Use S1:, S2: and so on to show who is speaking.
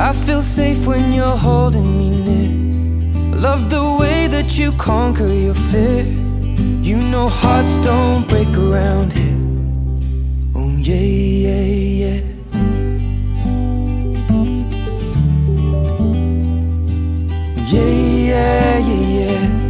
S1: I feel safe when you're holding me near. Love the way that you conquer your fear. You know hearts don't break around here. Oh yeah, yeah, yeah. Yeah, yeah, yeah, yeah.